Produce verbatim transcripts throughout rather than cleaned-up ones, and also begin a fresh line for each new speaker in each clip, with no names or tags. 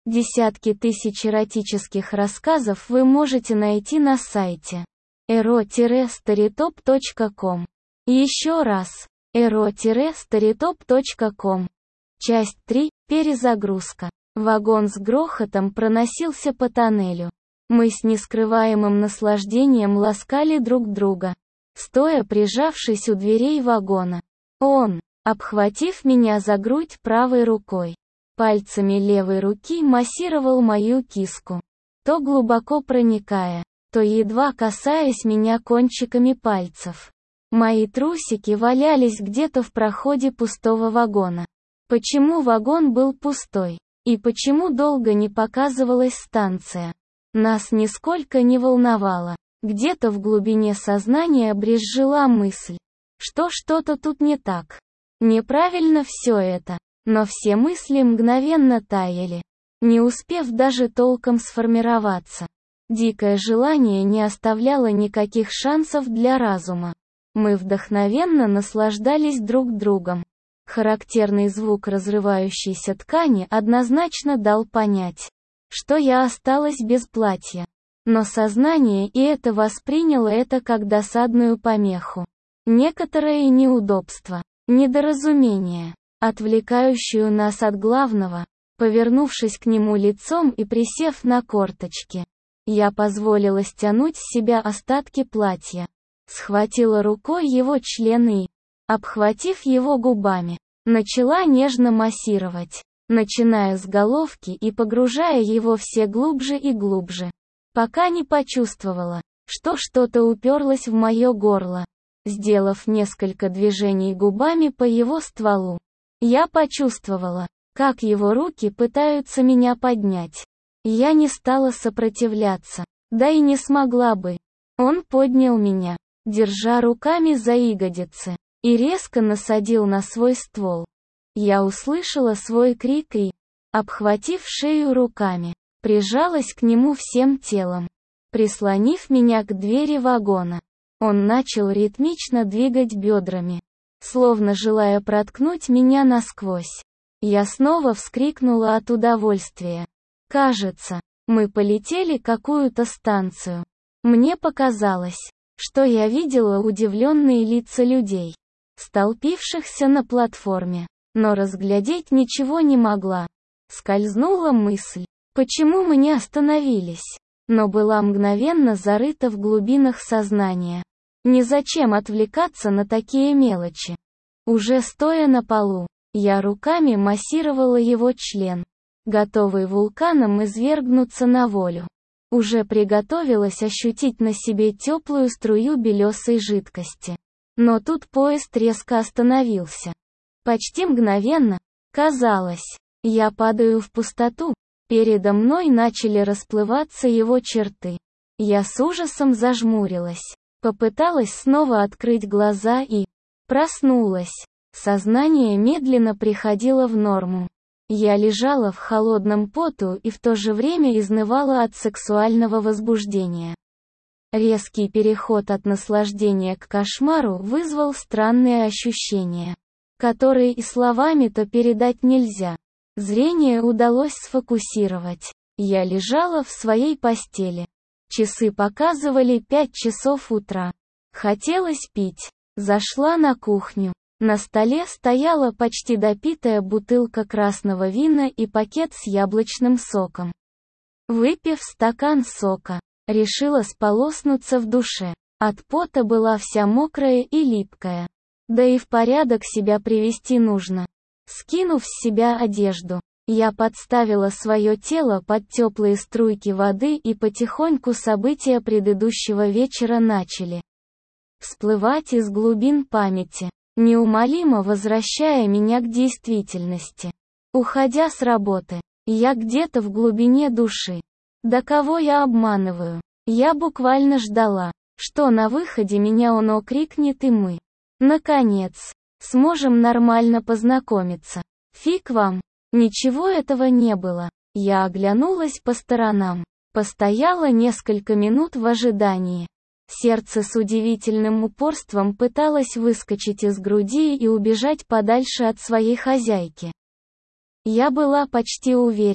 Десятки тысяч эротических рассказов вы можете найти на сайте эро старитоп точка ком. Еще раз. эро старитоп точка ком. Часть три. Перезагрузка. Вагон с грохотом проносился по тоннелю. Мы с нескрываемым наслаждением ласкали друг друга, стоя прижавшись у дверей вагона. Он, обхватив меня за грудь правой рукой, пальцами левой руки массировал мою киску, то глубоко проникая, то едва касаясь меня кончиками пальцев. Мои трусики валялись где-то в проходе пустого вагона. Почему вагон был пустой? И почему долго не показывалась станция? Нас нисколько не волновало. Где-то в глубине сознания брезжила мысль, что что-то тут не так. Неправильно все это. Но все мысли мгновенно таяли, не успев даже толком сформироваться. Дикое желание не оставляло никаких шансов для разума. Мы вдохновенно наслаждались друг другом. Характерный звук разрывающейся ткани однозначно дал понять, что я осталась без платья. Но сознание и это восприняло это как досадную помеху. Некоторое неудобство, недоразумение, отвлекающую нас от главного. Повернувшись к нему лицом и присев на корточки, я позволила стянуть с себя остатки платья. Схватила рукой его член и, обхватив его губами, начала нежно массировать, начиная с головки и погружая его все глубже и глубже, пока не почувствовала, что что-то уперлось в мое горло. Сделав несколько движений губами по его стволу, я почувствовала, как его руки пытаются меня поднять. Я не стала сопротивляться, да и не смогла бы. Он поднял меня, держа руками за ягодицы, и резко насадил на свой ствол. Я услышала свой крик и, обхватив шею руками, прижалась к нему всем телом, прислонив меня к двери вагона. Он начал ритмично двигать бедрами, словно желая проткнуть меня насквозь. Я снова вскрикнула от удовольствия. Кажется, мы полетели какую-то станцию. Мне показалось, что я видела удивленные лица людей, столпившихся на платформе, но разглядеть ничего не могла. Скользнула мысль, почему мы не остановились, но была мгновенно зарыта в глубинах сознания. Незачем отвлекаться на такие мелочи. Уже стоя на полу, я руками массировала его член, готовый вулканом извергнуться на волю. Уже приготовилась ощутить на себе теплую струю белесой жидкости. Но тут поезд резко остановился. Почти мгновенно, казалось, я падаю в пустоту, передо мной начали расплываться его черты. Я с ужасом зажмурилась. Попыталась снова открыть глаза и проснулась. Сознание медленно приходило в норму. Я лежала в холодном поту и в то же время изнывала от сексуального возбуждения. Резкий переход от наслаждения к кошмару вызвал странные ощущения, которые и словами-то передать нельзя. Зрение удалось сфокусировать. Я лежала в своей постели. Часы показывали пять часов утра. Хотелось пить. Зашла на кухню. На столе стояла почти допитая бутылка красного вина и пакет с яблочным соком. Выпив стакан сока, решила сполоснуться в душе. От пота была вся мокрая и липкая. Да и в порядок себя привести нужно. Скинув с себя одежду, я подставила свое тело под теплые струйки воды, и потихоньку события предыдущего вечера начали всплывать из глубин памяти, неумолимо возвращая меня к действительности. Уходя с работы, я где-то в глубине души. Да кого я обманываю? Я буквально ждала, что на выходе меня он окрикнет, и мы, наконец, сможем нормально познакомиться. Фиг вам. Ничего этого не было. Я оглянулась по сторонам. Постояла несколько минут в ожидании. Сердце с удивительным упорством пыталось выскочить из груди и убежать подальше от своей хозяйки. Я была почти уверена,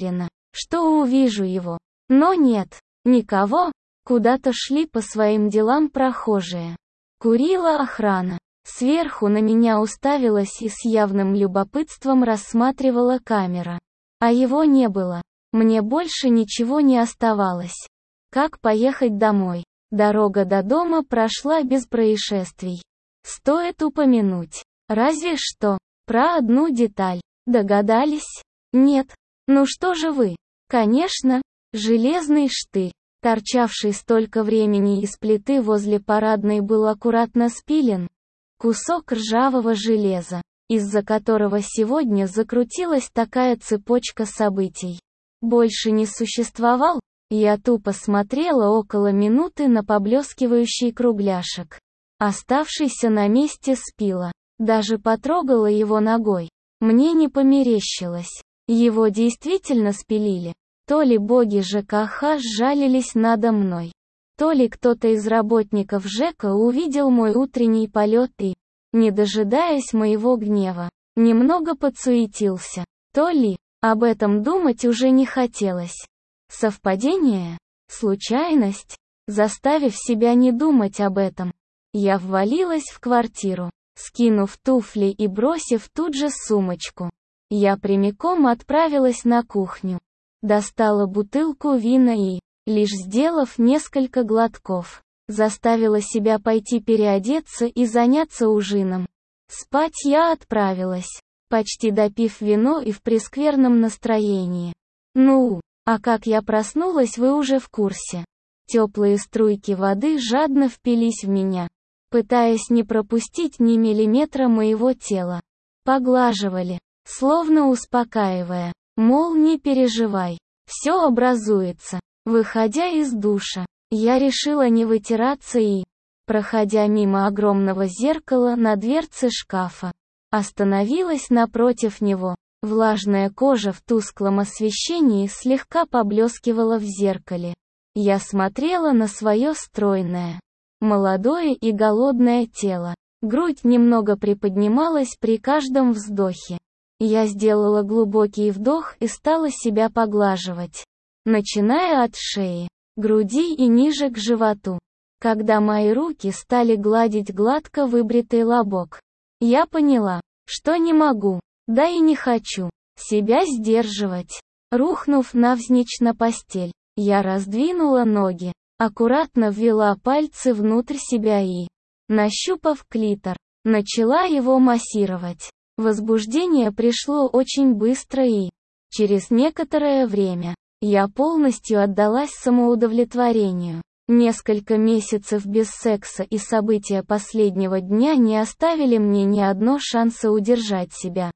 что увижу его. Но нет, никого, куда-то шли по своим делам прохожие. Курила охрана. Сверху на меня уставилась и с явным любопытством рассматривала камера. А его не было. Мне больше ничего не оставалось. Как поехать домой? Дорога до дома прошла без происшествий. Стоит упомянуть. Разве что. Про одну деталь. Догадались? Нет. Ну что же вы? Конечно, железный штырь, торчавший столько времени из плиты возле парадной, был аккуратно спилен. Кусок ржавого железа, из-за которого сегодня закрутилась такая цепочка событий. Больше не существовал. Я тупо смотрела около минуты на поблескивающий кругляшек, оставшийся на месте спила. Даже потрогала его ногой. Мне не померещилось. Его действительно спилили. То ли боги ЖКХ сжалились надо мной, то ли кто-то из работников ЖЭКа увидел мой утренний полет и, не дожидаясь моего гнева, немного подсуетился. То ли, об этом думать уже не хотелось. Совпадение? Случайность? Заставив себя не думать об этом, я ввалилась в квартиру, скинув туфли и бросив тут же сумочку. Я прямиком отправилась на кухню. Достала бутылку вина и, лишь сделав несколько глотков, заставила себя пойти переодеться и заняться ужином. Спать я отправилась, почти допив вино и в прескверном настроении. Ну, а как я проснулась, вы уже в курсе. Теплые струйки воды жадно впились в меня, пытаясь не пропустить ни миллиметра моего тела. Поглаживали, словно успокаивая, мол, не переживай, все образуется. Выходя из душа, я решила не вытираться и, проходя мимо огромного зеркала на дверце шкафа, остановилась напротив него. Влажная кожа в тусклом освещении слегка поблескивала в зеркале. Я смотрела на свое стройное, молодое и голодное тело. Грудь немного приподнималась при каждом вздохе. Я сделала глубокий вдох и стала себя поглаживать, начиная от шеи, груди и ниже к животу. Когда мои руки стали гладить гладко выбритый лобок, я поняла, что не могу, да и не хочу, себя сдерживать. Рухнув навзничь на постель, я раздвинула ноги, аккуратно ввела пальцы внутрь себя и, нащупав клитор, начала его массировать. Возбуждение пришло очень быстро и, через некоторое время, я полностью отдалась самоудовлетворению. Несколько месяцев без секса и события последнего дня не оставили мне ни одно шанса удержать себя.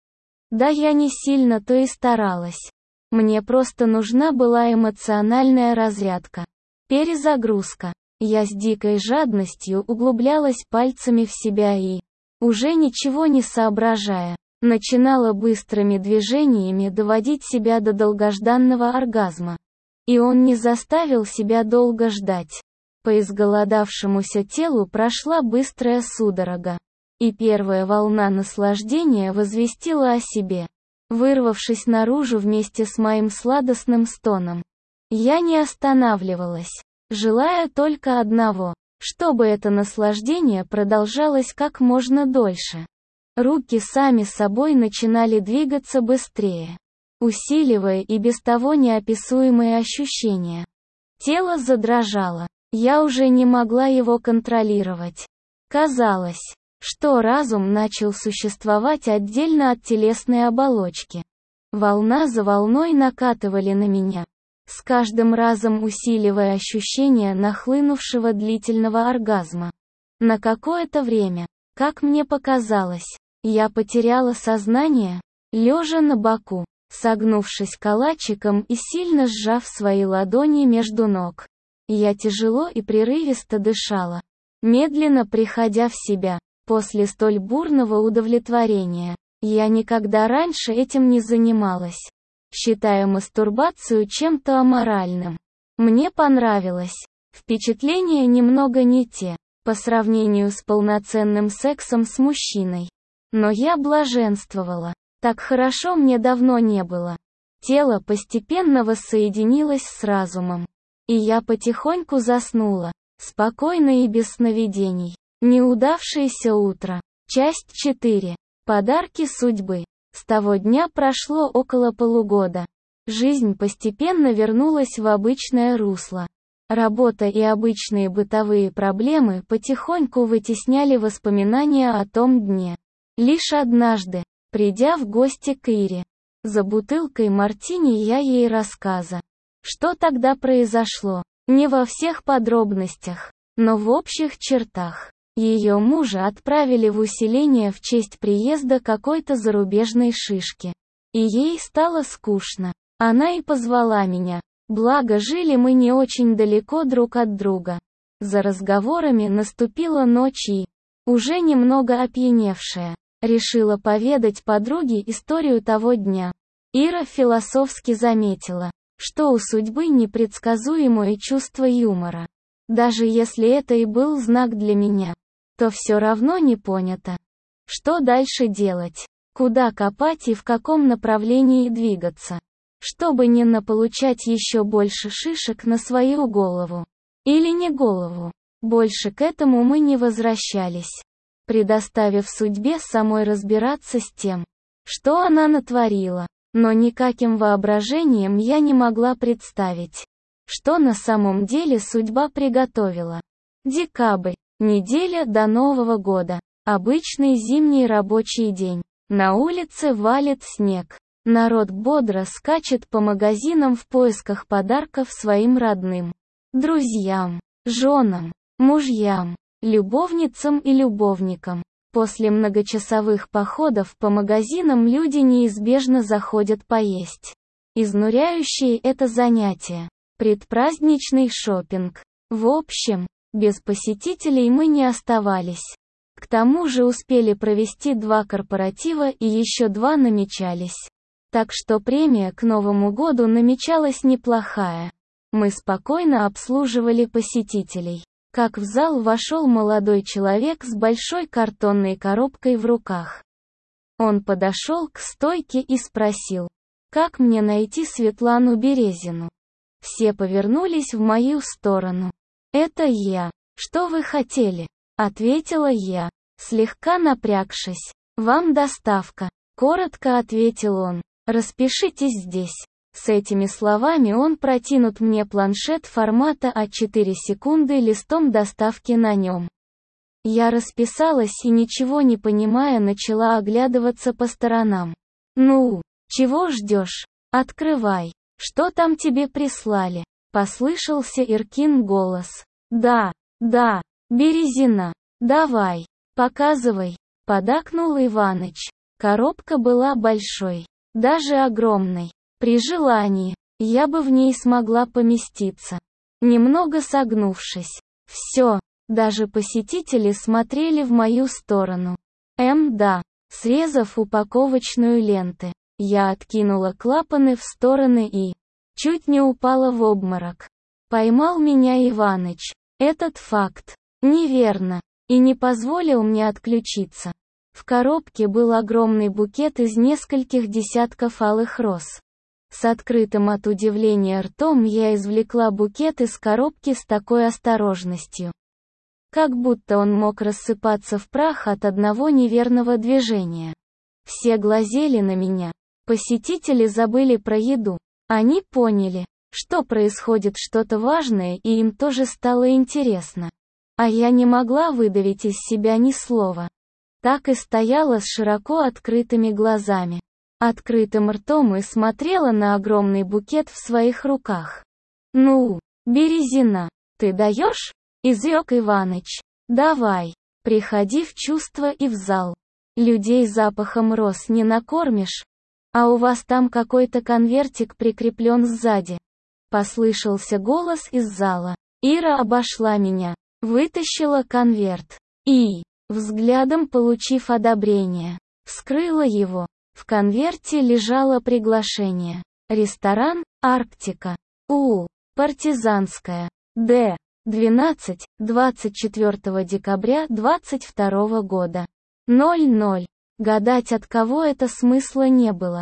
Да я не сильно-то и старалась. Мне просто нужна была эмоциональная разрядка. Перезагрузка. Я с дикой жадностью углублялась пальцами в себя и, уже ничего не соображая, начинала быстрыми движениями доводить себя до долгожданного оргазма. И он не заставил себя долго ждать. По изголодавшемуся телу прошла быстрая судорога. И первая волна наслаждения возвестила о себе, вырвавшись наружу вместе с моим сладостным стоном. Я не останавливалась, желая только одного, чтобы это наслаждение продолжалось как можно дольше. Руки сами собой начинали двигаться быстрее, усиливая и без того неописуемые ощущения. Тело задрожало, я уже не могла его контролировать. Казалось, что разум начал существовать отдельно от телесной оболочки. Волна за волной накатывали на меня, с каждым разом усиливая ощущение нахлынувшего длительного оргазма. На какое-то время, как мне показалось, я потеряла сознание, лежа на боку, согнувшись калачиком и сильно сжав свои ладони между ног. Я тяжело и прерывисто дышала, медленно приходя в себя. После столь бурного удовлетворения, я никогда раньше этим не занималась, считая мастурбацию чем-то аморальным. Мне понравилось. Впечатления немного не те, по сравнению с полноценным сексом с мужчиной. Но я блаженствовала. Так хорошо мне давно не было. Тело постепенно воссоединилось с разумом. И я потихоньку заснула. Спокойно и без сновидений. Неудавшееся утро. Часть четыре. Подарки судьбы. С того дня прошло около полугода. Жизнь постепенно вернулась в обычное русло. Работа и обычные бытовые проблемы потихоньку вытесняли воспоминания о том дне. Лишь однажды, придя в гости к Ире, за бутылкой мартини я ей рассказа. Что тогда произошло? Не во всех подробностях, но в общих чертах. Ее мужа отправили в усиление в честь приезда какой-то зарубежной шишки. И ей стало скучно. Она и позвала меня. Благо жили мы не очень далеко друг от друга. За разговорами наступила ночь и, уже немного опьяневшая, решила поведать подруге историю того дня. Ира философски заметила, что у судьбы непредсказуемое чувство юмора. Даже если это и был знак для меня, то все равно не понято. Что дальше делать? Куда копать и в каком направлении двигаться? Чтобы не наполучать еще больше шишек на свою голову. Или не голову. Больше к этому мы не возвращались, предоставив судьбе самой разбираться с тем, что она натворила. Но никаким воображением я не могла представить, что на самом деле судьба приготовила. Декабрь. Неделя до Нового года. Обычный зимний рабочий день. На улице валит снег. Народ бодро скачет по магазинам в поисках подарков своим родным, друзьям, женам, мужьям, любовницам и любовникам. После многочасовых походов по магазинам люди неизбежно заходят поесть. Изнуряющее это занятие. Предпраздничный шопинг. В общем, без посетителей мы не оставались. К тому же успели провести два корпоратива и еще два намечались. Так что премия к Новому году намечалась неплохая. Мы спокойно обслуживали посетителей. Как в зал вошел молодой человек с большой картонной коробкой в руках. Он подошел к стойке и спросил, как мне найти Светлану Березину. Все повернулись в мою сторону. «Это я. Что вы хотели?» — ответила я, слегка напрягшись. «Вам доставка», — коротко ответил он. «Распишитесь здесь». С этими словами он протянут мне планшет формата а четыре секунды листом доставки на нем. Я расписалась и, ничего не понимая, начала оглядываться по сторонам. «Ну, чего ждешь? Открывай. Что там тебе прислали?» Послышался Иркин голос. «Да, да, Березина. Давай, показывай», — подакнул Иваныч. Коробка была большой, даже огромной. При желании, я бы в ней смогла поместиться. Немного согнувшись. Все, даже посетители смотрели в мою сторону. Эм, да. Срезав упаковочную ленты, я откинула клапаны в стороны и чуть не упала в обморок. Поймал меня Иваныч. Этот факт неверно и не позволил мне отключиться. В коробке был огромный букет из нескольких десятков алых роз. С открытым от удивления ртом я извлекла букет из коробки с такой осторожностью. Как будто он мог рассыпаться в прах от одного неверного движения. Все глазели на меня. Посетители забыли про еду. Они поняли, что происходит что-то важное, и им тоже стало интересно. А я не могла выдавить из себя ни слова. Так и стояла с широко открытыми глазами, открытым ртом и смотрела на огромный букет в своих руках. «Ну, Березина, ты даешь?» — изрек Иваныч. «Давай, приходи в чувство и в зал. Людей запахом роз не накормишь. А у вас там какой-то конвертик прикреплен сзади». Послышался голос из зала. Ира обошла меня, вытащила конверт и, взглядом получив одобрение, вскрыла его. В конверте лежало приглашение. Ресторан «Арктика». У. Партизанская. Д. двенадцать, двадцать четвёртого декабря двадцать второго года. ноль ноль. Гадать, от кого это, смысла не было.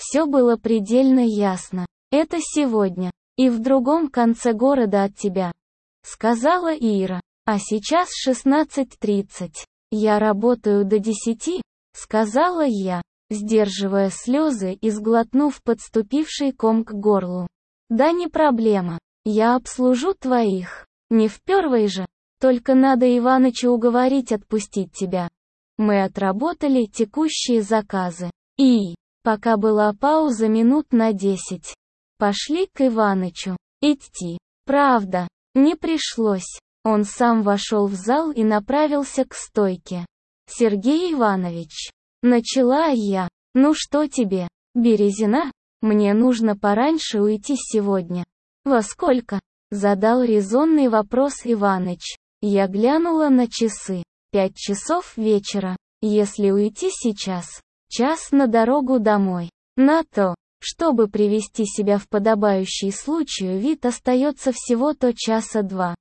Все было предельно ясно. Это сегодня. И в другом конце города от тебя. Сказала Ира. А сейчас шестнадцать тридцать. Я работаю до десяти, сказала я, сдерживая слезы и сглотнув подступивший ком к горлу. Да не проблема. Я обслужу твоих. Не в первой же. Только надо Иваныча уговорить отпустить тебя. Мы отработали текущие заказы. И, пока была пауза минут на десять, пошли к Иванычу. Идти. Правда, не пришлось. Он сам вошел в зал и направился к стойке. Сергей Иванович. Начала я. Ну что тебе, Березина? Мне нужно пораньше уйти сегодня. Во сколько? Задал резонный вопрос Иваныч. Я глянула на часы. Пять часов вечера. Если уйти сейчас, час на дорогу домой. На то, чтобы привести себя в подобающий случаю вид, остается всего-то часа два.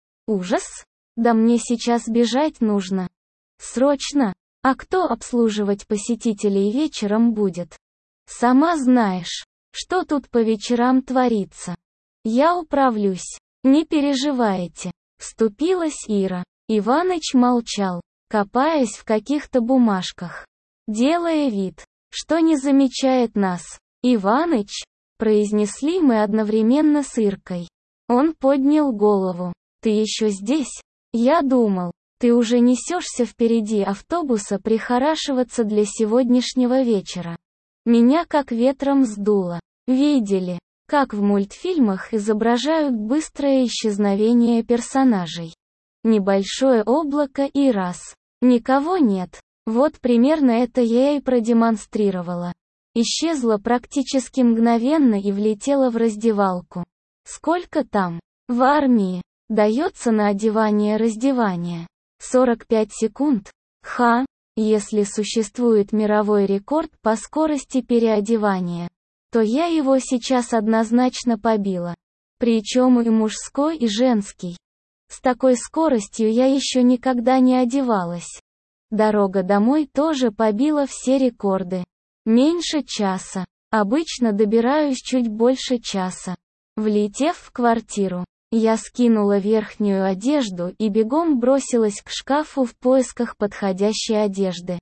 Ужас? Да мне сейчас бежать нужно. Срочно. А кто обслуживать посетителей вечером будет? Сама знаешь, что тут по вечерам творится. Я управлюсь. Не переживайте. Вступилась Ира. Иваныч молчал, копаясь в каких-то бумажках. Делая вид, что не замечает нас. «Иваныч», произнесли мы одновременно с Иркой. Он поднял голову. «Ты еще здесь? Я думал, ты уже несешься впереди автобуса прихорашиваться для сегодняшнего вечера». Меня как ветром сдуло. Видели, как в мультфильмах изображают быстрое исчезновение персонажей. Небольшое облако и раз. Никого нет. Вот примерно это я и продемонстрировала. Исчезла практически мгновенно и влетела в раздевалку. Сколько там? В армии. Дается на одевание-раздевание. сорок пять секунд. Ха, если существует мировой рекорд по скорости переодевания, то я его сейчас однозначно побила. Причем и мужской, и женский. С такой скоростью я еще никогда не одевалась. Дорога домой тоже побила все рекорды. Меньше часа. Обычно добираюсь чуть больше часа. Влетев в квартиру, я скинула верхнюю одежду и бегом бросилась к шкафу в поисках подходящей одежды.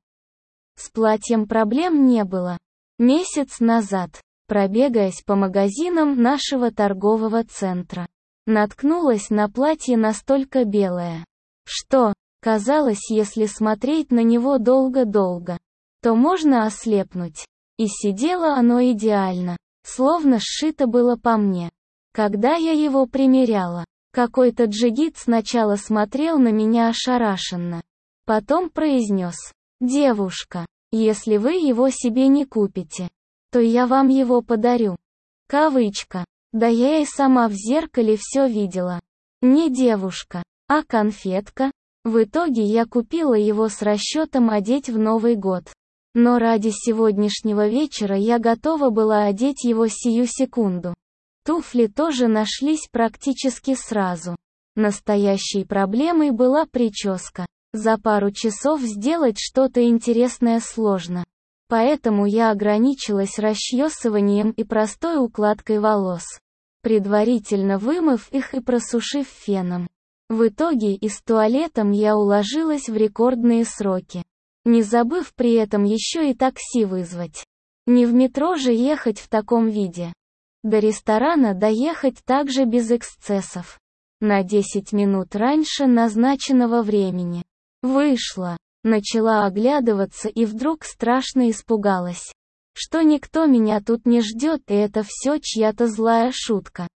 С платьем проблем не было. Месяц назад, пробегаясь по магазинам нашего торгового центра, наткнулась на платье настолько белое, что, казалось, если смотреть на него долго-долго, то можно ослепнуть. И сидело оно идеально, словно сшито было по мне. Когда я его примеряла, какой-то джигит сначала смотрел на меня ошарашенно. Потом произнес: «Девушка, если вы его себе не купите, то я вам его подарю». Кавычка. Да я и сама в зеркале все видела. Не девушка, а конфетка. В итоге я купила его с расчетом одеть в Новый год. Но ради сегодняшнего вечера я готова была одеть его сию секунду. Туфли тоже нашлись практически сразу. Настоящей проблемой была прическа. За пару часов сделать что-то интересное сложно. Поэтому я ограничилась расчесыванием и простой укладкой волос, предварительно вымыв их и просушив феном. В итоге и с туалетом я уложилась в рекордные сроки, не забыв при этом еще и такси вызвать. Не в метро же ехать в таком виде. До ресторана доехать также без эксцессов. На десять минут раньше назначенного времени. Вышла, начала оглядываться и вдруг страшно испугалась, что никто меня тут не ждет, и это все чья-то злая шутка.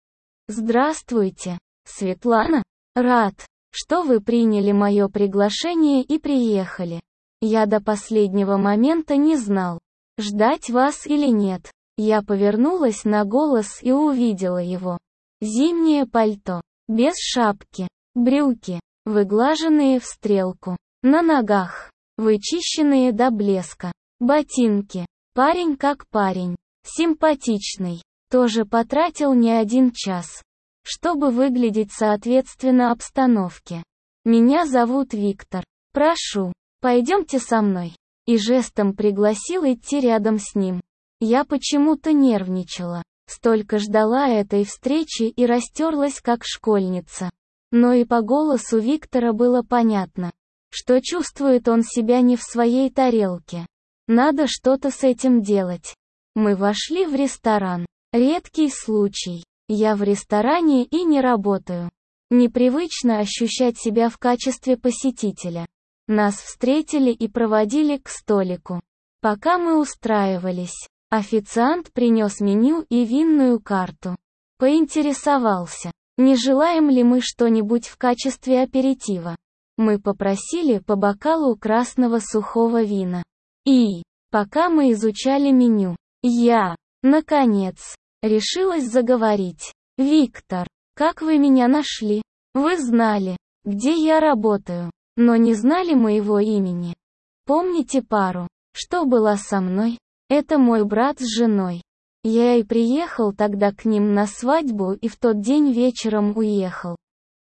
Здравствуйте, Светлана. Рад, что вы приняли мое приглашение и приехали. Я до последнего момента не знал, ждать вас или нет. Я повернулась на голос и увидела его. Зимнее пальто, без шапки, брюки, выглаженные в стрелку, на ногах, вычищенные до блеска, ботинки. Парень как парень, симпатичный, тоже потратил не один час, чтобы выглядеть соответственно обстановке. Меня зовут Виктор. Прошу, пойдемте со мной. И жестом пригласил идти рядом с ним. Я почему-то нервничала. Столько ждала этой встречи и растерлась как школьница. Но и по голосу Виктора было понятно, что чувствует он себя не в своей тарелке. Надо что-то с этим делать. Мы вошли в ресторан. Редкий случай. Я в ресторане и не работаю. Непривычно ощущать себя в качестве посетителя. Нас встретили и проводили к столику. Пока мы устраивались, официант принес меню и винную карту. Поинтересовался, не желаем ли мы что-нибудь в качестве аперитива. Мы попросили по бокалу красного сухого вина. И, пока мы изучали меню, я, наконец, решилась заговорить. «Виктор, как вы меня нашли? Вы знали, где я работаю, но не знали моего имени. Помните пару, что была со мной? Это мой брат с женой. Я и приехал тогда к ним на свадьбу и в тот день вечером уехал.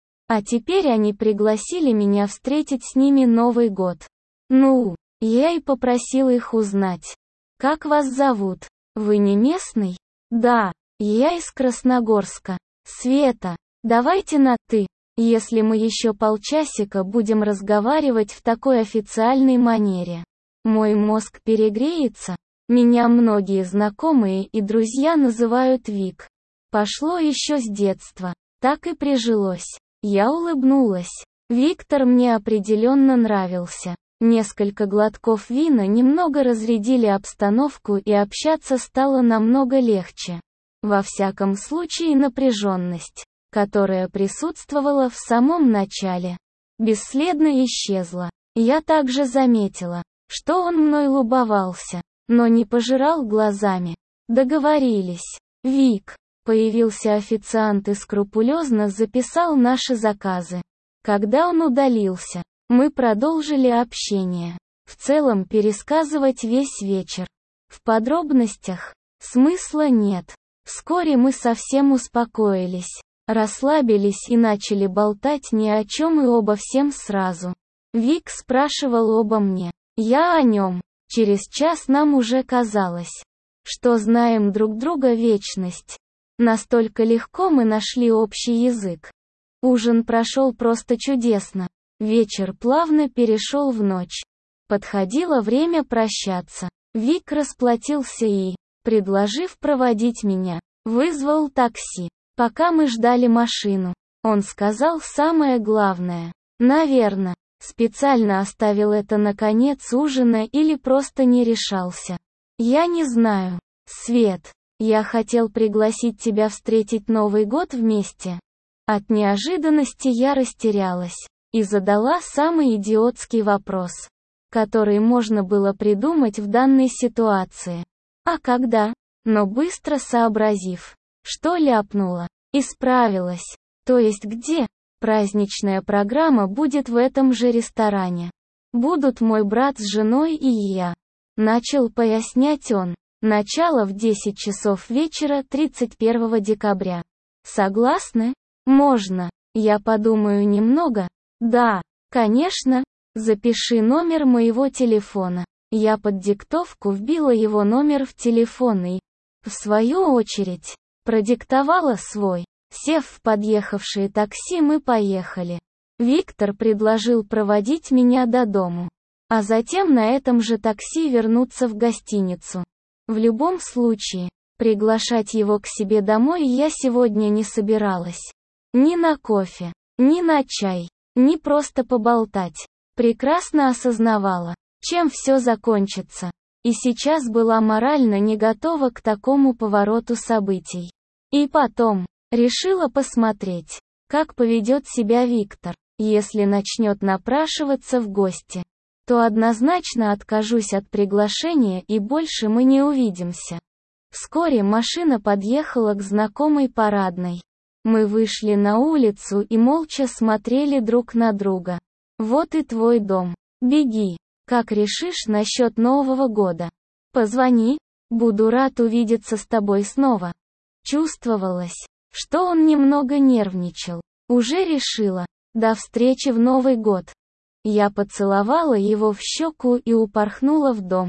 А теперь они пригласили меня встретить с ними Новый год. Ну, я и попросил их узнать. Как вас зовут? Вы не местный? Да, я из Красногорска. Света, давайте на «ты», если мы еще полчасика будем разговаривать в такой официальной манере. Мой мозг перегреется. Меня многие знакомые и друзья называют Вик. Пошло еще с детства. Так и прижилось. Я улыбнулась. Виктор мне определенно нравился. Несколько глотков вина немного разрядили обстановку и общаться стало намного легче. Во всяком случае напряженность, которая присутствовала в самом начале, бесследно исчезла. Я также заметила, что он мной любовался, но не пожирал глазами. Договорились. Вик. Появился официант и скрупулезно записал наши заказы. Когда он удалился, мы продолжили общение. В целом пересказывать весь вечер. В подробностях смысла нет. Вскоре мы совсем успокоились, расслабились и начали болтать ни о чем и обо всем сразу. Вик спрашивал обо мне, я о нем. Через час нам уже казалось, что знаем друг друга вечность. Настолько легко мы нашли общий язык. Ужин прошел просто чудесно. Вечер плавно перешел в ночь. Подходило время прощаться. Вик расплатился и, предложив проводить меня, вызвал такси. Пока мы ждали машину, он сказал самое главное. Наверно, специально оставил это на конец ужина или просто не решался. Я не знаю. Свет, я хотел пригласить тебя встретить Новый год вместе. От неожиданности я растерялась и задала самый идиотский вопрос, который можно было придумать в данной ситуации. А когда? Но быстро сообразив, что ляпнула, исправилась. То есть где? Праздничная программа будет в этом же ресторане. Будут мой брат с женой и я. Начал пояснять он. Начало в десять часов вечера тридцать первого декабря. Согласны? Можно. Я подумаю немного. Да, конечно. Запиши номер моего телефона. Я под диктовку вбила его номер в телефон и, в свою очередь, продиктовала свой. Сев в подъехавшее такси, мы поехали. Виктор предложил проводить меня до дому, а затем на этом же такси вернуться в гостиницу. В любом случае, приглашать его к себе домой я сегодня не собиралась. Ни на кофе, ни на чай, ни просто поболтать. Прекрасно осознавала, чем все закончится. И сейчас была морально не готова к такому повороту событий. И потом, решила посмотреть, как поведет себя Виктор. Если начнет напрашиваться в гости, то однозначно откажусь от приглашения и больше мы не увидимся. Вскоре машина подъехала к знакомой парадной. Мы вышли на улицу и молча смотрели друг на друга. Вот и твой дом. Беги. Как решишь насчет Нового года? Позвони. Буду рад увидеться с тобой снова. Чувствовалось, что он немного нервничал. Уже решила. До встречи в Новый год. Я поцеловала его в щеку и упорхнула в дом.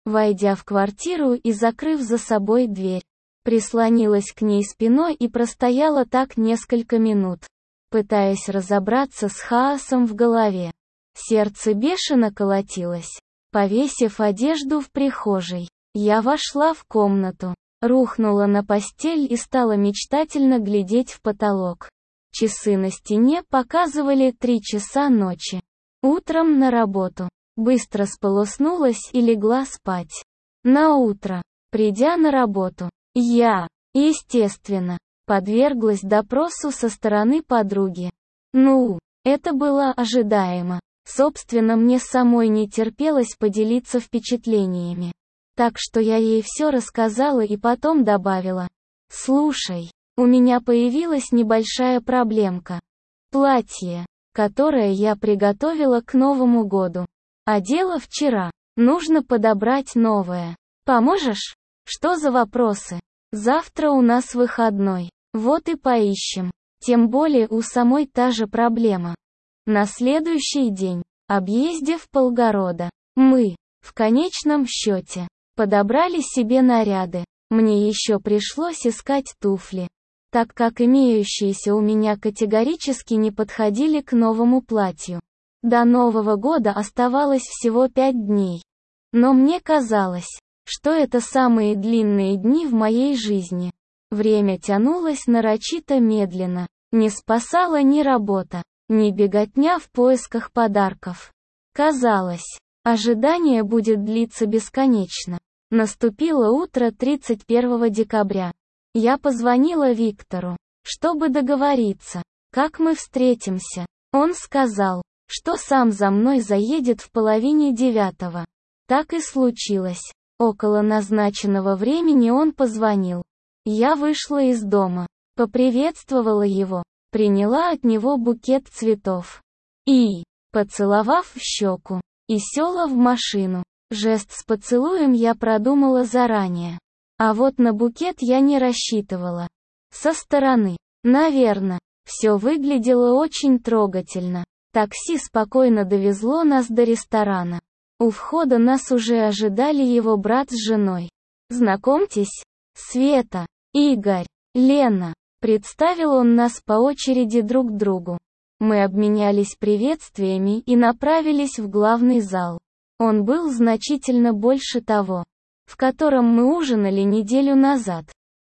войдя в квартиру и закрыв за собой дверь. Прислонилась к ней спиной и простояла так несколько минут, пытаясь разобраться с хаосом в голове. Сердце бешено колотилось. Повесив одежду в прихожей, я вошла в комнату, рухнула на постель и стала мечтательно глядеть в потолок. Часы на стене показывали три часа ночи. Утром на работу. Быстро сполоснулась и легла спать. На утро, придя на работу, я, естественно, подверглась допросу со стороны подруги. Ну, это было ожидаемо. Собственно, мне самой не терпелось поделиться впечатлениями. Так что я ей все рассказала и потом добавила. Слушай, у меня появилась небольшая проблемка. Платье, которое я приготовила к Новому году. Одела вчера. Нужно подобрать новое. Поможешь? Что за вопросы? Завтра у нас выходной. Вот и поищем. Тем более у самой та же проблема. На следующий день, объездив полгорода, мы, в конечном счете, подобрали себе наряды. Мне еще пришлось искать туфли, так как имеющиеся у меня категорически не подходили к новому платью. До Нового года оставалось всего пять дней. Но мне казалось, что это самые длинные дни в моей жизни. Время тянулось нарочито медленно, не спасала ни работа, ни беготня в поисках подарков. Казалось, ожидание будет длиться бесконечно. Наступило утро тридцать первого декабря. Я позвонила Виктору, чтобы договориться, как мы встретимся. Он сказал, что сам за мной заедет в половине девятого. Так и случилось. Около назначенного времени он позвонил. Я вышла из дома, поприветствовала его, приняла от него букет цветов. И, поцеловав в щеку, и села в машину. Жест с поцелуем я продумала заранее. А вот на букет я не рассчитывала. Со стороны, наверное, все выглядело очень трогательно. Такси спокойно довезло нас до ресторана. У входа нас уже ожидали его брат с женой. Знакомьтесь, Света, Игорь, Лена. Представил он нас по очереди друг к другу. Мы обменялись приветствиями и направились в главный зал. Он был значительно больше того, в котором мы ужинали неделю назад.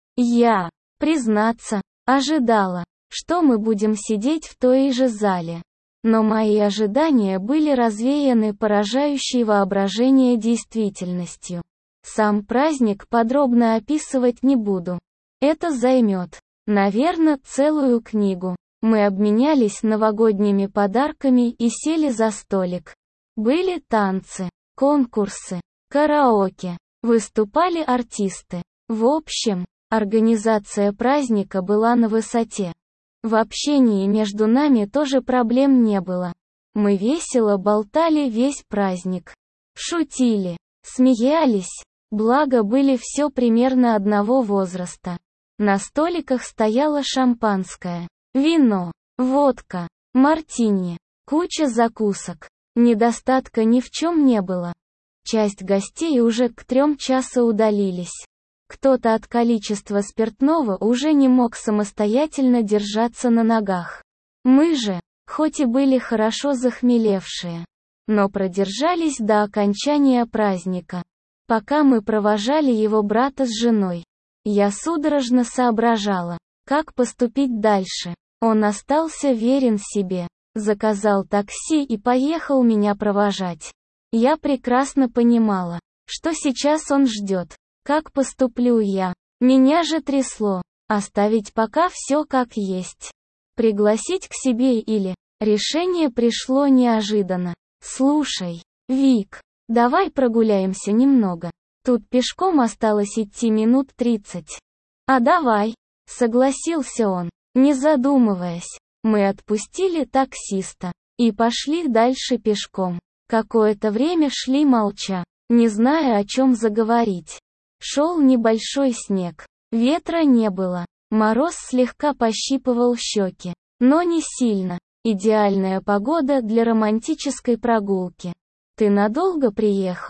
Я, признаться, ожидала, что мы будем сидеть в той же зале. Но мои ожидания были развеяны поражающей воображение действительностью. Сам праздник подробно описывать не буду. Это займет, наверное, целую книгу. Мы обменялись новогодними подарками и сели за столик. Были танцы, конкурсы, караоке, выступали артисты. В общем, организация праздника была на высоте. В общении между нами тоже проблем не было. Мы весело болтали весь праздник. Шутили, смеялись, благо были все примерно одного возраста. На столиках стояло шампанское, вино, водка, мартини, куча закусок. Недостатка ни в чем не было. Часть гостей уже к трем часа удалились. Кто-то от количества спиртного уже не мог самостоятельно держаться на ногах. Мы же, хоть и были хорошо захмелевшие, но продержались до окончания праздника. Пока мы провожали его брата с женой, я судорожно соображала, как поступить дальше. Он остался верен себе, заказал такси и поехал меня провожать. Я прекрасно понимала, что сейчас он ждет. Как поступлю я? Меня же трясло. Оставить пока все как есть. Пригласить к себе или... Решение пришло неожиданно. Слушай, Вик, давай прогуляемся немного. Тут пешком осталось идти минут тридцать. А давай, согласился он, не задумываясь. Мы отпустили таксиста и пошли дальше пешком. Какое-то время шли молча, не зная, о чем заговорить. Шел небольшой снег. Ветра не было. Мороз слегка пощипывал щеки. Но не сильно. Идеальная погода для романтической прогулки. «Ты надолго приехал?»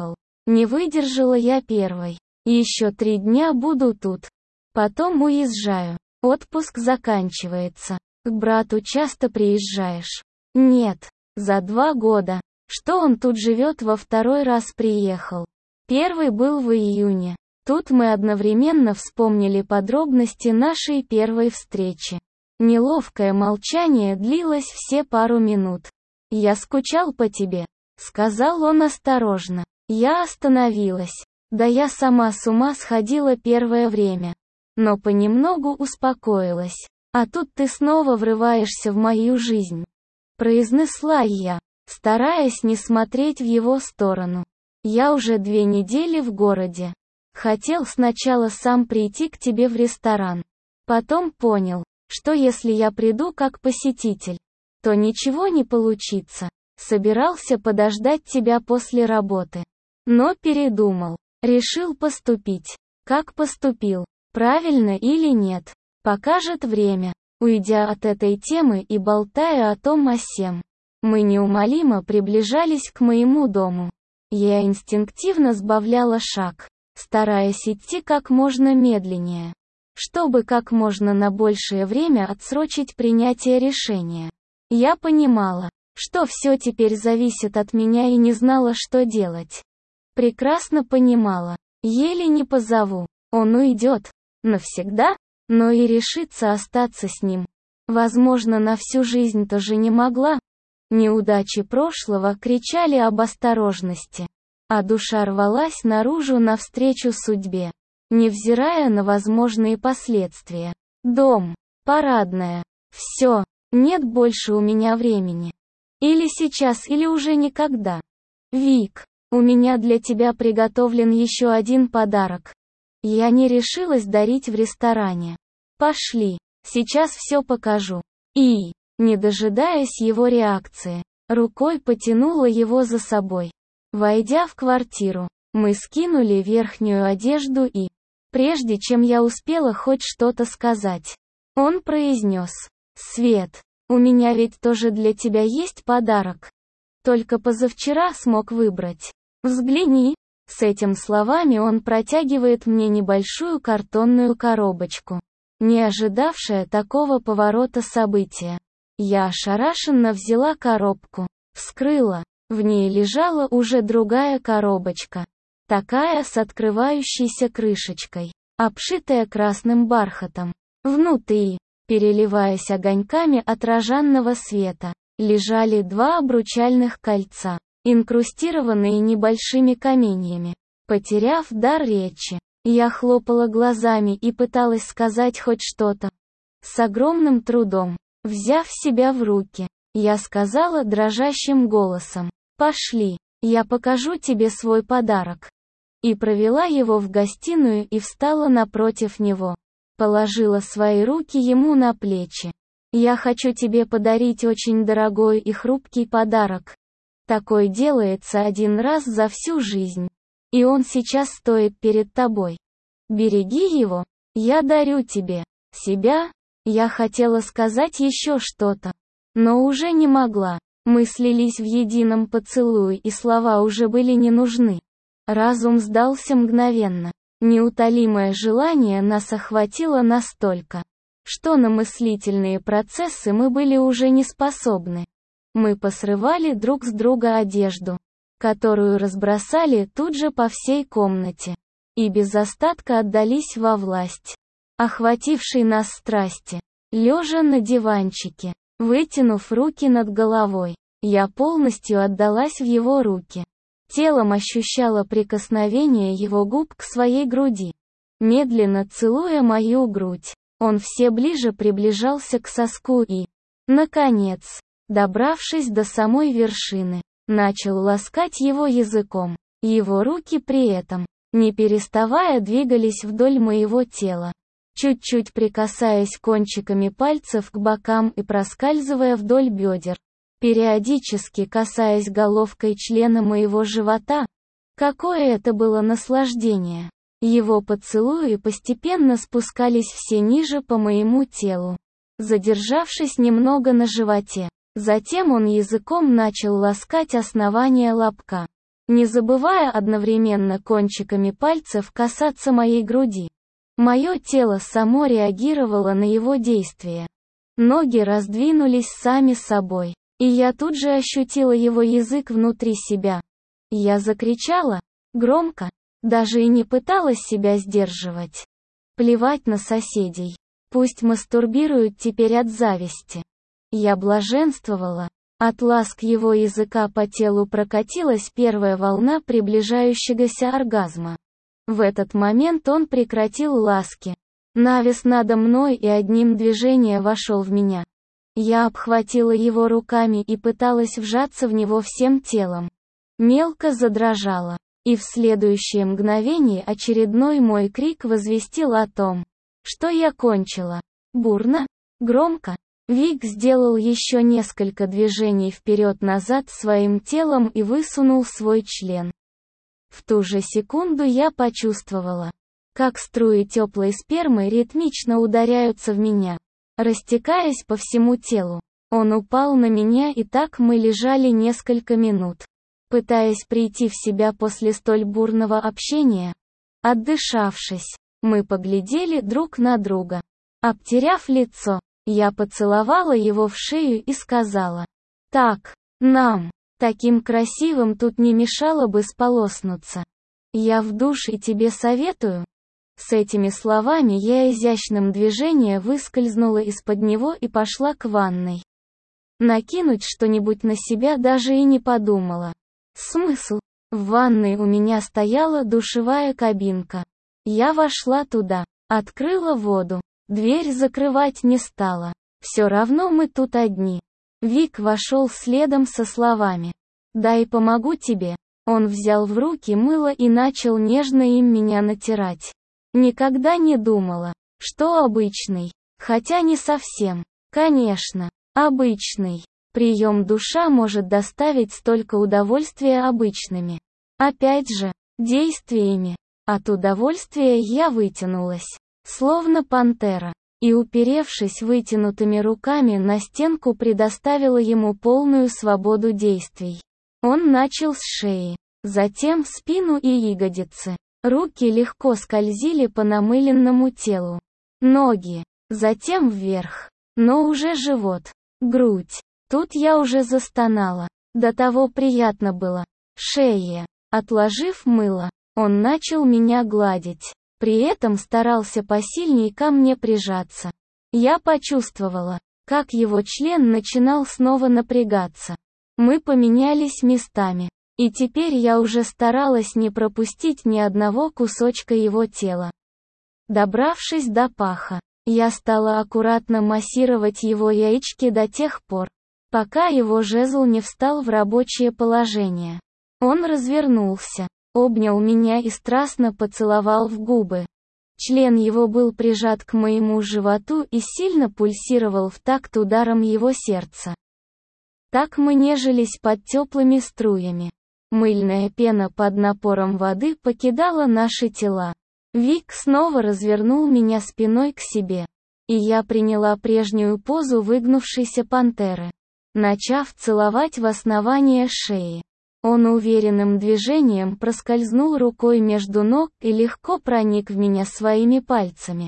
Не выдержала я первой. Еще три дня буду тут. Потом уезжаю. Отпуск заканчивается. К брату часто приезжаешь? Нет. За два года. Что он тут живет, во второй раз приехал. Первый был в июне. Тут мы одновременно вспомнили подробности нашей первой встречи. Неловкое молчание длилось все пару минут. «Я скучал по тебе», — сказал он осторожно. Я остановилась. Да я сама с ума сходила первое время. Но понемногу успокоилась. «А тут ты снова врываешься в мою жизнь», — произнесла я, стараясь не смотреть в его сторону. «Я уже две недели в городе. Хотел сначала сам прийти к тебе в ресторан. Потом понял, что если я приду как посетитель, то ничего не получится. Собирался подождать тебя после работы. Но передумал. Решил поступить. Как поступил? Правильно или нет? Покажет время». Уйдя от этой темы и болтая о том о сем, мы неумолимо приближались к моему дому. Я инстинктивно сбавляла шаг, стараясь идти как можно медленнее, чтобы как можно на большее время отсрочить принятие решения. Я понимала, что все теперь зависит от меня, и не знала, что делать. Прекрасно понимала, еле не позову, он уйдет, навсегда, но и решиться остаться с ним. Возможно, на всю жизнь тоже не могла. Неудачи прошлого кричали об осторожности, а душа рвалась наружу навстречу судьбе, невзирая на возможные последствия. Дом, парадная, все, нет больше у меня времени. Или сейчас, или уже никогда. Вик, у меня для тебя приготовлен еще один подарок. Я не решилась дарить в ресторане. Пошли, сейчас все покажу. И, не дожидаясь его реакции, рукой потянула его за собой. Войдя в квартиру, мы скинули верхнюю одежду и, прежде чем я успела хоть что-то сказать, он произнес: «Свет, у меня ведь тоже для тебя есть подарок. Только позавчера смог выбрать. Взгляни». С этими словами он протягивает мне небольшую картонную коробочку, не ожидавшая такого поворота события. Я ошарашенно взяла коробку, вскрыла. В ней лежала уже другая коробочка, такая с открывающейся крышечкой, обшитая красным бархатом. Внутри, переливаясь огоньками от рожанного света, лежали два обручальных кольца, инкрустированные небольшими каменьями. Потеряв дар речи, я хлопала глазами и пыталась сказать хоть что-то. С огромным трудом, взяв себя в руки, я сказала дрожащим голосом: «Пошли, я покажу тебе свой подарок». И провела его в гостиную и встала напротив него. Положила свои руки ему на плечи. «Я хочу тебе подарить очень дорогой и хрупкий подарок. Такой делается один раз за всю жизнь. И он сейчас стоит перед тобой. Береги его. Я дарю тебе себя». Я хотела сказать еще что-то, но уже не могла. Мы слились в едином поцелуе, и слова уже были не нужны. Разум сдался мгновенно. Неутолимое желание нас охватило настолько, что на мыслительные процессы мы были уже не способны. Мы посрывали друг с друга одежду, которую разбросали тут же по всей комнате, и без остатка отдались во власть охватившей нас страсти. Лежа на диванчике, вытянув руки над головой, я полностью отдалась в его руки. Телом ощущала прикосновение его губ к своей груди. Медленно целуя мою грудь, он все ближе приближался к соску и, наконец, добравшись до самой вершины, начал ласкать его языком. Его руки при этом, не переставая, двигались вдоль моего тела, чуть-чуть прикасаясь кончиками пальцев к бокам и проскальзывая вдоль бедер, периодически касаясь головкой члена моего живота. Какое это было наслаждение! Его поцелуи постепенно спускались все ниже по моему телу, задержавшись немного на животе. Затем он языком начал ласкать основание лобка. не забывая одновременно кончиками пальцев касаться моей груди. Мое тело само реагировало на его действия. Ноги раздвинулись сами собой, и я тут же ощутила его язык внутри себя. Я закричала, громко, даже и не пыталась себя сдерживать. Плевать на соседей. Пусть мастурбируют теперь от зависти. Я блаженствовала. От ласк его языка по телу прокатилась первая волна приближающегося оргазма. В этот момент он прекратил ласки. Навис надо мной и одним движением вошел в меня. Я обхватила его руками и пыталась вжаться в него всем телом. Мелко задрожала. И в следующее мгновение очередной мой крик возвестил о том, что я кончила. Бурно, громко. Вик сделал еще несколько движений вперед-назад своим телом и высунул свой член. В ту же секунду я почувствовала, как струи теплой спермы ритмично ударяются в меня, растекаясь по всему телу. Он упал на меня, и так мы лежали несколько минут, пытаясь прийти в себя после столь бурного общения. Отдышавшись, мы поглядели друг на друга. Обтеряв лицо, я поцеловала его в шею и сказала: «Так, нам, таким красивым, тут не мешало бы сполоснуться. Я в душ и тебе советую». С этими словами я изящным движением выскользнула из-под него и пошла к ванной. Накинуть что-нибудь на себя даже и не подумала. Смысл? В ванной у меня стояла душевая кабинка. Я вошла туда, открыла воду, дверь закрывать не стала. Все равно мы тут одни. Вик вошел следом со словами: «Дай помогу тебе». Он взял в руки мыло и начал нежно им меня натирать. Никогда не думала, что обычный, хотя не совсем. Конечно, обычный прием душа может доставить столько удовольствия обычными. Опять же, действиями. От удовольствия я вытянулась, словно пантера, и, уперевшись вытянутыми руками на стенку, предоставила ему полную свободу действий. Он начал с шеи, затем спину и ягодицы. Руки легко скользили по намыленному телу. Ноги, затем вверх, но уже живот, грудь. Тут я уже застонала. До того приятно было. Шея. Отложив мыло, он начал меня гладить. При этом старался посильней ко мне прижаться. Я почувствовала, как его член начинал снова напрягаться. Мы поменялись местами. И теперь я уже старалась не пропустить ни одного кусочка его тела. Добравшись до паха, я стала аккуратно массировать его яички до тех пор, пока его жезл не встал в рабочее положение. Он развернулся, обнял меня и страстно поцеловал в губы. Член его был прижат к моему животу и сильно пульсировал в такт ударом его сердца. Так мы нежились под теплыми струями. Мыльная пена под напором воды покидала наши тела. Вик снова развернул меня спиной к себе, и я приняла прежнюю позу выгнувшейся пантеры, начав целовать в основание шеи. Он уверенным движением проскользнул рукой между ног и легко проник в меня своими пальцами.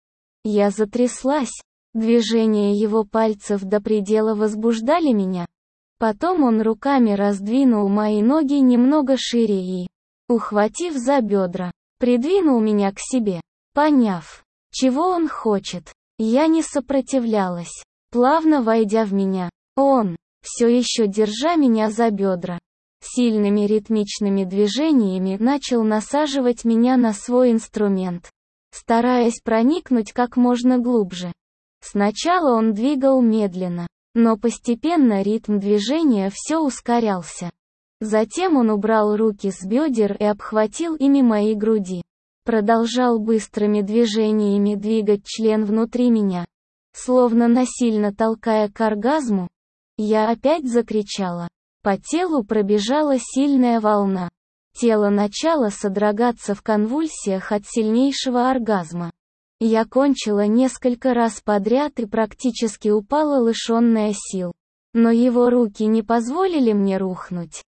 Я затряслась, движения его пальцев до предела возбуждали меня. Потом он руками раздвинул мои ноги немного шире и, ухватив за бедра, придвинул меня к себе. Поняв, чего он хочет, я не сопротивлялась, плавно войдя в меня. Он, все еще держа меня за бедра, сильными ритмичными движениями начал насаживать меня на свой инструмент, стараясь проникнуть как можно глубже. Сначала он двигал медленно, но постепенно ритм движения все ускорялся. Затем он убрал руки с бедер и обхватил ими мои груди. Продолжал быстрыми движениями двигать член внутри меня, словно насильно толкая к оргазму. Я опять закричала. По телу пробежала сильная волна. Тело начало содрогаться в конвульсиях от сильнейшего оргазма. Я кончила несколько раз подряд и практически упала лишенная сил. Но его руки не позволили мне рухнуть.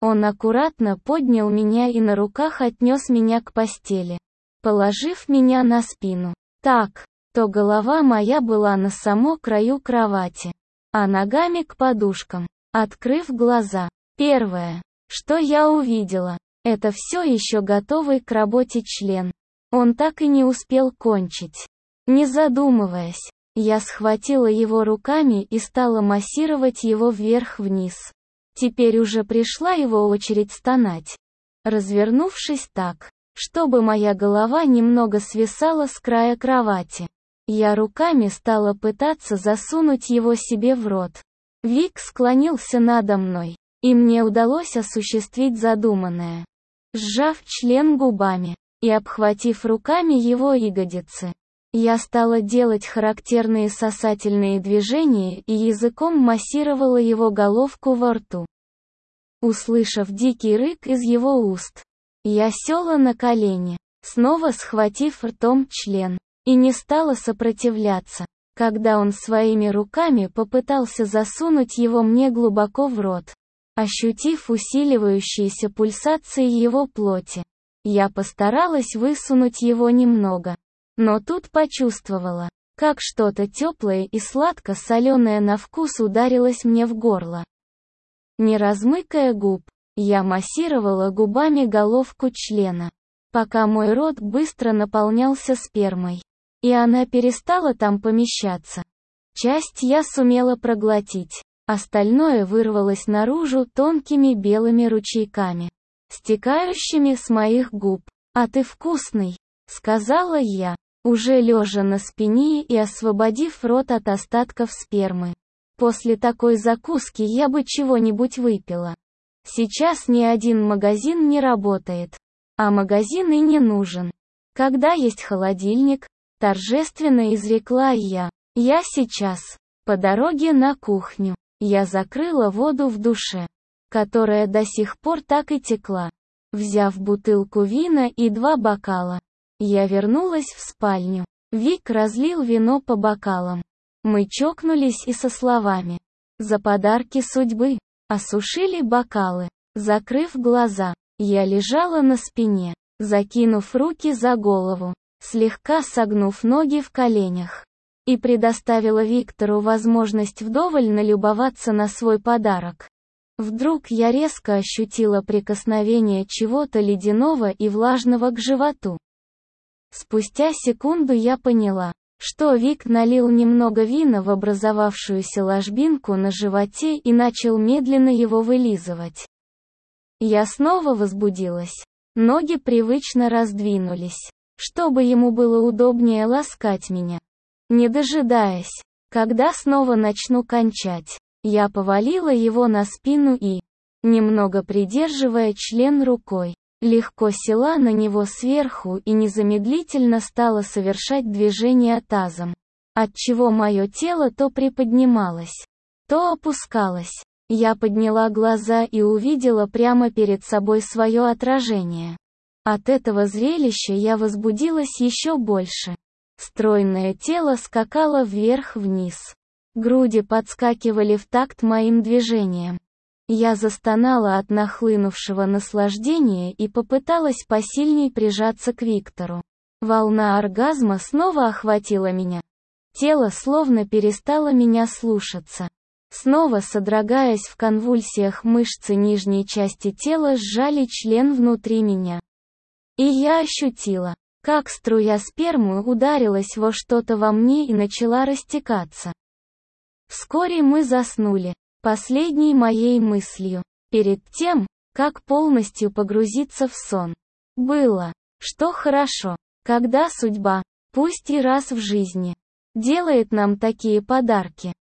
Он аккуратно поднял меня и на руках отнес меня к постели, положив меня на спину. Так, то голова моя была на самом краю кровати, а ногами к подушкам. Открыв глаза, первое, что я увидела, это все еще готовый к работе член. Он так и не успел кончить. Не задумываясь, я схватила его руками и стала массировать его вверх-вниз. Теперь уже пришла его очередь стонать. Развернувшись так, чтобы моя голова немного свисала с края кровати, я руками стала пытаться засунуть его себе в рот. Вик склонился надо мной, и мне удалось осуществить задуманное. Сжав член губами и обхватив руками его ягодицы, я стала делать характерные сосательные движения и языком массировала его головку во рту. Услышав дикий рык из его уст, я села на колени, снова схватив ртом член, и не стала сопротивляться, когда он своими руками попытался засунуть его мне глубоко в рот. Ощутив усиливающиеся пульсации его плоти, я постаралась высунуть его немного. Но тут почувствовала, как что-то теплое и сладко-соленое на вкус ударилось мне в горло. Не размыкая губ, я массировала губами головку члена, пока мой рот быстро наполнялся спермой, и она перестала там помещаться. Часть я сумела проглотить, остальное вырвалось наружу тонкими белыми ручейками, стекающими с моих губ. «А ты вкусный», — сказала я, уже лежа на спине и освободив рот от остатков спермы. После такой закуски я бы чего-нибудь выпила. Сейчас ни один магазин не работает, а магазин и не нужен. Когда есть холодильник, торжественно изрекла я. Я сейчас, по дороге на кухню, я закрыла воду в душе, которая до сих пор так и текла. Взяв бутылку вина и два бокала, я вернулась в спальню. Вик разлил вино по бокалам. Мы чокнулись и со словами «За подарки судьбы» осушили бокалы. Закрыв глаза, я лежала на спине, закинув руки за голову, слегка согнув ноги в коленях, и предоставила Виктору возможность вдоволь налюбоваться на свой подарок. Вдруг я резко ощутила прикосновение чего-то ледяного и влажного к животу. Спустя секунду я поняла, что Вик налил немного вина в образовавшуюся ложбинку на животе и начал медленно его вылизывать. Я снова возбудилась. Ноги привычно раздвинулись, чтобы ему было удобнее ласкать меня. Не дожидаясь, когда снова начну кончать, я повалила его на спину и, немного придерживая член рукой, легко села на него сверху и незамедлительно стала совершать движения тазом, отчего мое тело то приподнималось, то опускалось. Я подняла глаза и увидела прямо перед собой свое отражение. От этого зрелища я возбудилась еще больше. Стройное тело скакало вверх-вниз. Груди подскакивали в такт моим движениям. Я застонала от нахлынувшего наслаждения и попыталась посильней прижаться к Виктору. Волна оргазма снова охватила меня. Тело словно перестало меня слушаться. Снова содрогаясь в конвульсиях, мышцы нижней части тела сжали член внутри меня. И я ощутила, как струя спермы ударилась во что-то во мне и начала растекаться. Вскоре мы заснули. Последней моей мыслью, перед тем, как полностью погрузиться в сон, было, что хорошо, когда судьба, пусть и раз в жизни, делает нам такие подарки.